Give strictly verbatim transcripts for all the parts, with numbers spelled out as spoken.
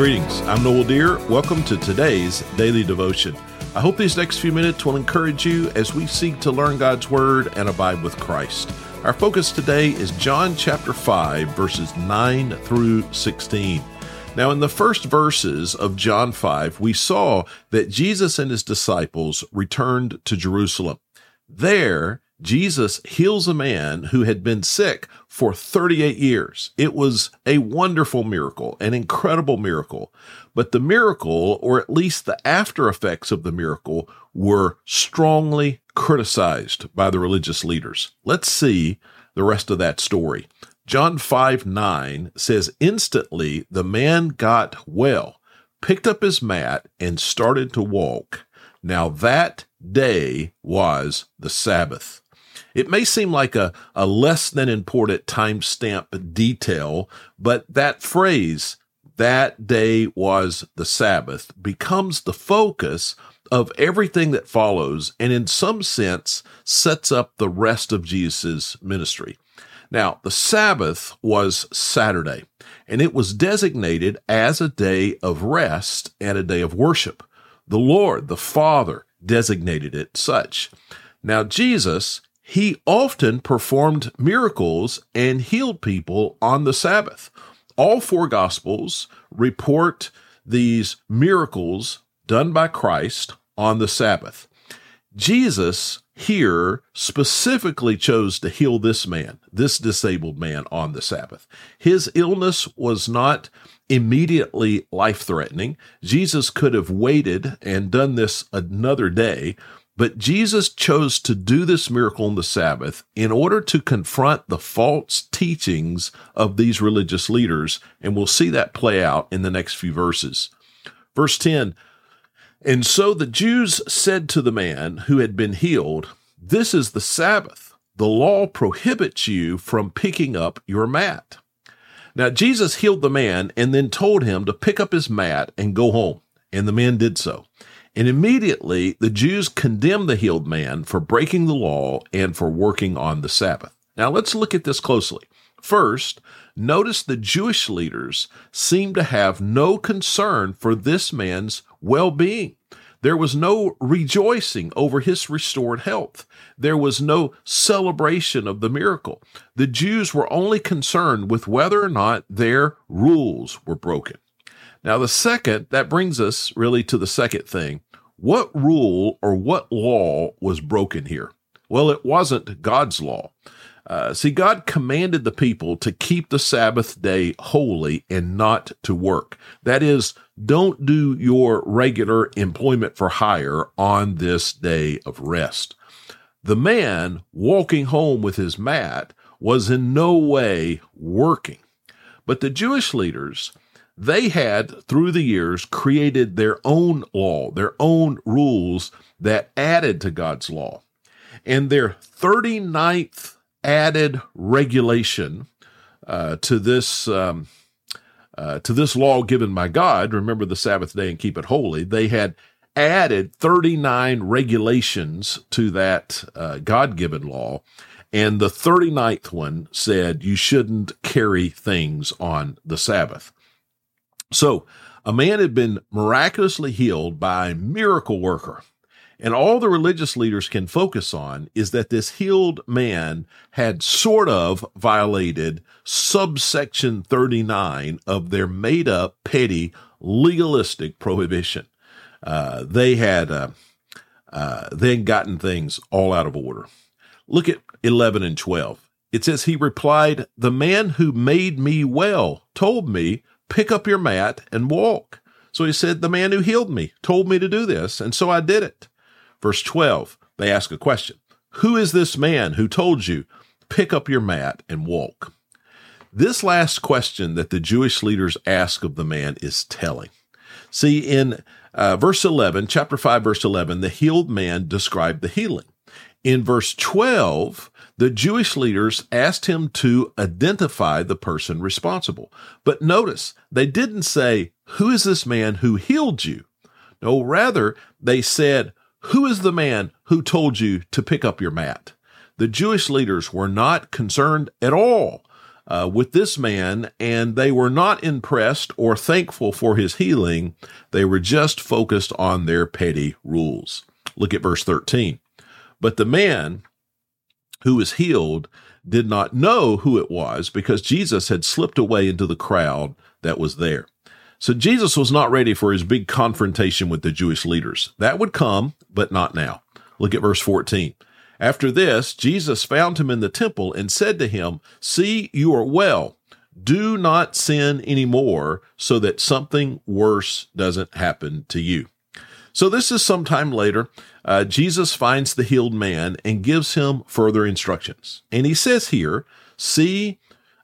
Greetings, I'm Noel Deere. Welcome to today's Daily Devotion. I hope these next few minutes will encourage you as we seek to learn God's Word and abide with Christ. Our focus today is John chapter five, verses nine through sixteen. Now, in the first verses of John five, we saw that Jesus and his disciples returned to Jerusalem. There, Jesus heals a man who had been sick for thirty-eight years. It was a wonderful miracle, an incredible miracle. But the miracle, or at least the after effects of the miracle, were strongly criticized by the religious leaders. Let's see the rest of that story. John five nine says, "Instantly the man got well, picked up his mat, and started to walk. Now that day was the Sabbath." It may seem like a, a less than important timestamp detail, but that phrase, "that day was the Sabbath," becomes the focus of everything that follows and in some sense sets up the rest of Jesus' ministry. Now, the Sabbath was Saturday, and it was designated as a day of rest and a day of worship. The Lord, the Father, designated it such. Now, Jesus, he often performed miracles and healed people on the Sabbath. All four Gospels report these miracles done by Christ on the Sabbath. Jesus here specifically chose to heal this man, this disabled man, on the Sabbath. His illness was not immediately life-threatening. Jesus could have waited and done this another day, but Jesus chose to do this miracle on the Sabbath in order to confront the false teachings of these religious leaders, and we'll see that play out in the next few verses. Verse ten, "And so the Jews said to the man who had been healed, 'This is the Sabbath. The law prohibits you from picking up your mat.'" Now, Jesus healed the man and then told him to pick up his mat and go home, and the man did so. And immediately the Jews condemned the healed man for breaking the law and for working on the Sabbath. Now, let's look at this closely. First, notice the Jewish leaders seem to have no concern for this man's well-being. There was no rejoicing over his restored health. There was no celebration of the miracle. The Jews were only concerned with whether or not their rules were broken. Now, the second, that brings us really to the second thing. What rule or what law was broken here? Well, it wasn't God's law. Uh, see, God commanded the people to keep the Sabbath day holy and not to work. That is, don't do your regular employment for hire on this day of rest. The man walking home with his mat was in no way working. But the Jewish leaders, they had, through the years, created their own law, their own rules that added to God's law. And their thirty-ninth added regulation uh, to this um, uh, to this law given by God, remember the Sabbath day and keep it holy, they had added thirty-nine regulations to that uh, God-given law. And the thirty-ninth one said you shouldn't carry things on the Sabbath. So a man had been miraculously healed by a miracle worker. And all the religious leaders can focus on is that this healed man had sort of violated subsection thirty-nine of their made-up, petty, legalistic prohibition. Uh, they had uh, uh, then gotten things all out of order. Look at eleven and twelve. It says, "He replied, 'The man who made me well told me, pick up your mat and walk.' So he said, 'The man who healed me told me to do this, and so I did it.'" Verse twelve, they ask a question. "Who is this man who told you, pick up your mat and walk?" This last question that the Jewish leaders ask of the man is telling. See, in uh, verse eleven, chapter five, verse eleven, the healed man described the healing. In verse twelve, the Jewish leaders asked him to identify the person responsible. But notice, they didn't say, "Who is this man who healed you?" No, rather, they said, "Who is the man who told you to pick up your mat?" The Jewish leaders were not concerned at all uh, with this man, and they were not impressed or thankful for his healing. They were just focused on their petty rules. Look at verse thirteen. But the man who was healed did not know who it was, because Jesus had slipped away into the crowd that was there. So Jesus was not ready for his big confrontation with the Jewish leaders. That would come, but not now. Look at verse fourteen. After this, Jesus found him in the temple and said to him, "See, you are well. Do not sin anymore, so that something worse doesn't happen to you." So this is sometime later. Uh, Jesus finds the healed man and gives him further instructions. And he says here, "See,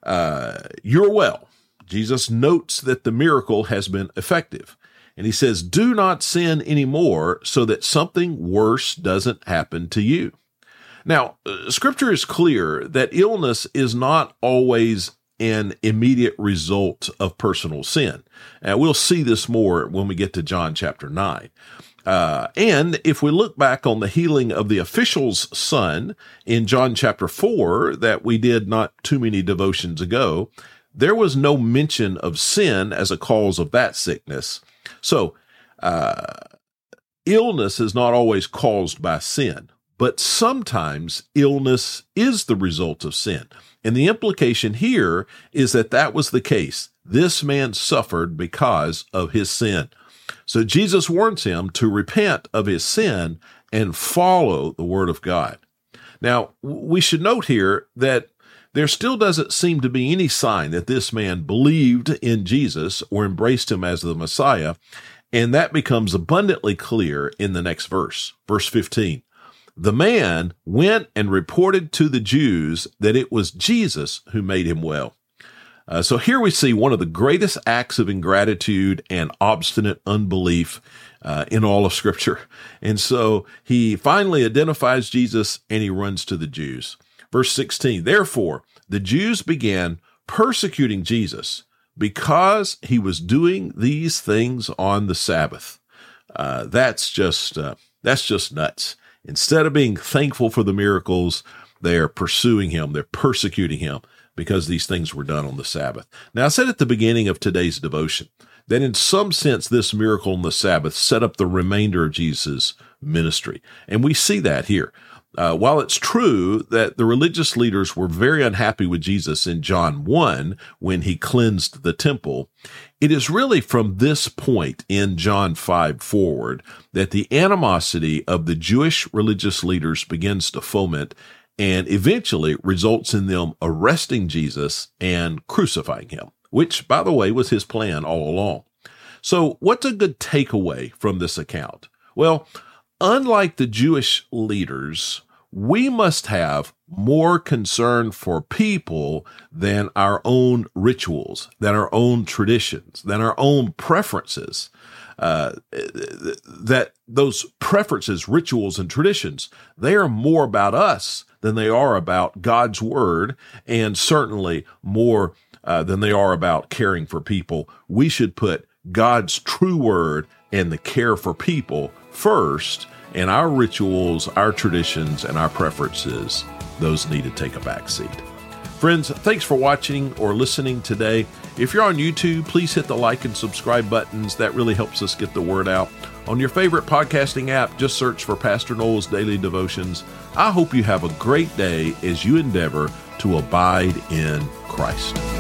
uh, you're well." Jesus notes that the miracle has been effective. And he says, "Do not sin anymore, so that something worse doesn't happen to you." Now, uh, Scripture is clear that illness is not always an immediate result of personal sin. And we'll see this more when we get to John chapter nine. Uh, and if we look back on the healing of the official's son in John chapter four that we did not too many devotions ago, there was no mention of sin as a cause of that sickness. So, uh, illness is not always caused by sin, but sometimes illness is the result of sin. And the implication here is that that was the case. This man suffered because of his sin. So Jesus warns him to repent of his sin and follow the word of God. Now, we should note here that there still doesn't seem to be any sign that this man believed in Jesus or embraced him as the Messiah, and that becomes abundantly clear in the next verse, verse fifteen. The man went and reported to the Jews that it was Jesus who made him well. Uh, so here we see one of the greatest acts of ingratitude and obstinate unbelief uh, in all of Scripture. And so he finally identifies Jesus and he runs to the Jews. Verse sixteen, therefore, the Jews began persecuting Jesus because he was doing these things on the Sabbath. Uh, that's just, uh, that's just nuts. Instead of being thankful for the miracles, they're pursuing him. They're persecuting him because these things were done on the Sabbath. Now, I said at the beginning of today's devotion that in some sense, this miracle on the Sabbath set up the remainder of Jesus' ministry. And we see that here. Uh, while it's true that the religious leaders were very unhappy with Jesus in John one when he cleansed the temple, it is really from this point in John five forward that the animosity of the Jewish religious leaders begins to foment and eventually results in them arresting Jesus and crucifying him, which, by the way, was his plan all along. So what's a good takeaway from this account? Well, unlike the Jewish leaders, we must have more concern for people than our own rituals, than our own traditions, than our own preferences. Uh, that those preferences, rituals, and traditions, they are more about us than they are about God's word, and certainly more uh, than they are about caring for people. We should put God's true word and the care for people first, and our rituals, our traditions, and our preferences, those need to take a back seat. Friends, thanks for watching or listening today. If you're on YouTube, please hit the like and subscribe buttons. That really helps us get the word out. On your favorite podcasting app, just search for Pastor Noel's Daily Devotions. I hope you have a great day as you endeavor to abide in Christ.